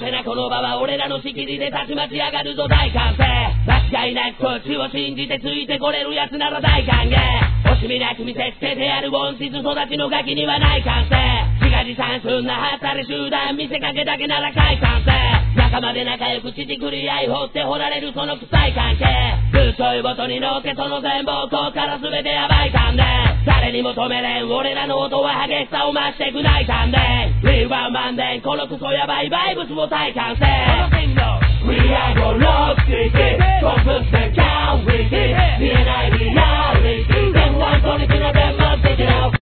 せなこの場は俺らの仕切りでたちまち上がるぞ大歓声。間違いなくこっちを信じてついてこれるやつなら大歓迎。惜しみなく見せつけてやる温室育ちのガキにはない歓声。自画自賛すんなはったり集団見せかけだけなら快歓声。仲間で仲良く乳くり合い掘って掘られるその臭い関係。ぶっちょいごとに乗ってその全貌こから全てやばい感で。誰にも止めれん俺らの音は激しさを増してくない感で。We want Monday このクソやばいバイブスを体感せ。We are gonna rock city コンプスでキャンウィキ見えないリアリティでもワントリクのデンマーク的な